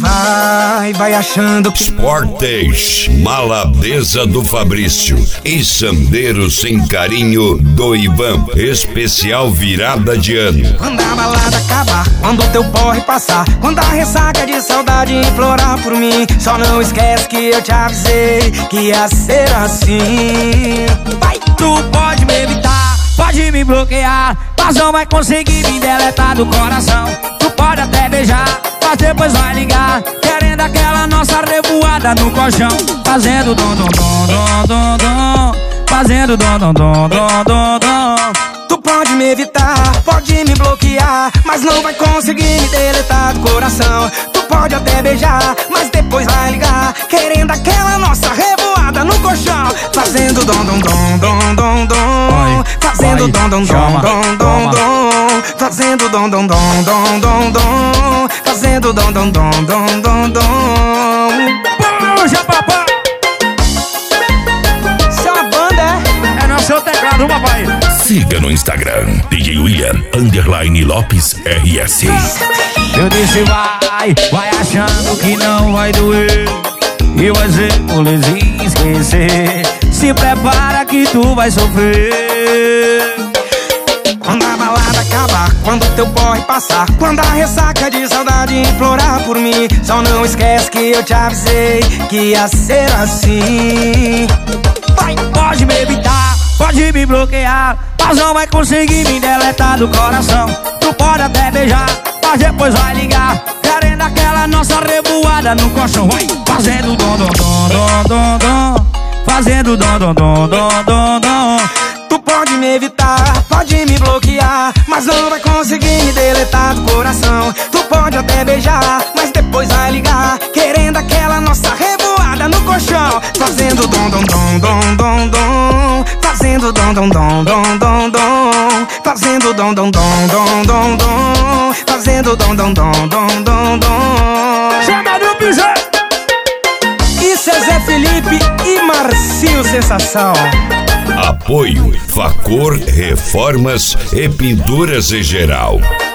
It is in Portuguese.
Ai, vai achando que Sportes, Malabeza do Fabrício e Sandeiro Sem Carinho do Ivan. Especial virada de ano. quando a balada acabar, quando o teu porre passar, quando a ressaca de saudade implorar por mim, só não esquece que eu te avisei que ia ser assim. Vai, tu pode me evitar, pode me bloquear, mas não vai conseguir me deletar do coração. Tu pode até beijar, mas depois vai ligar, querendo aquela nossa revoada no colchão, fazendo dom dom dom dom dom dom, fazendo dom dom dom dom dom dom. Tu pode me evitar, pode me bloquear, mas não vai conseguir me deletar do coração. Tu pode até beijar, mas depois vai ligar, querendo aquela nossa revoada no colchão, fazendo dom dom dom dom dom dom, fazendo dom dom dom dom dom dom, fazendo dom dom dom dom dom dom, fazendo dom dom dom dom dom dom. Puxa, papai! Isso é uma banda, é? É no seu teclado, papai. Siga no Instagram, DJ William _Lopes RS. Eu disse vai achando que não vai doer e vai ser moleza esquecer. Se prepara que tu vai sofrer. Quando a balada acabar, quando teu porre passar, quando a ressaca de saudade implorar por mim, só não esquece que eu te avisei que ia ser assim. Vai, pode me evitar, pode me bloquear, mas não vai conseguir me deletar do coração. Tu pode até beijar, mas depois vai ligar, querendo aquela nossa revoada no colchão. Vai, fazendo dom dom dom dom dom dom, fazendo dom dom dom dom dom dom. Tu pode me evitar, pode me bloquear, mas não vai conseguir me deletar do coração. Tu pode até beijar, mas depois vai ligar, querendo aquela nossa revoada no colchão, fazendo dom dom dom dom dom dom, fazendo dom dom dom dom dom dom, fazendo dom dom dom dom dom dom, fazendo dom dom dom dom dom dom. Chama do pisão! Isso é Zé Felipe e Marcinho Sensação. Apoio Facor Reformas e Pinturas em Geral.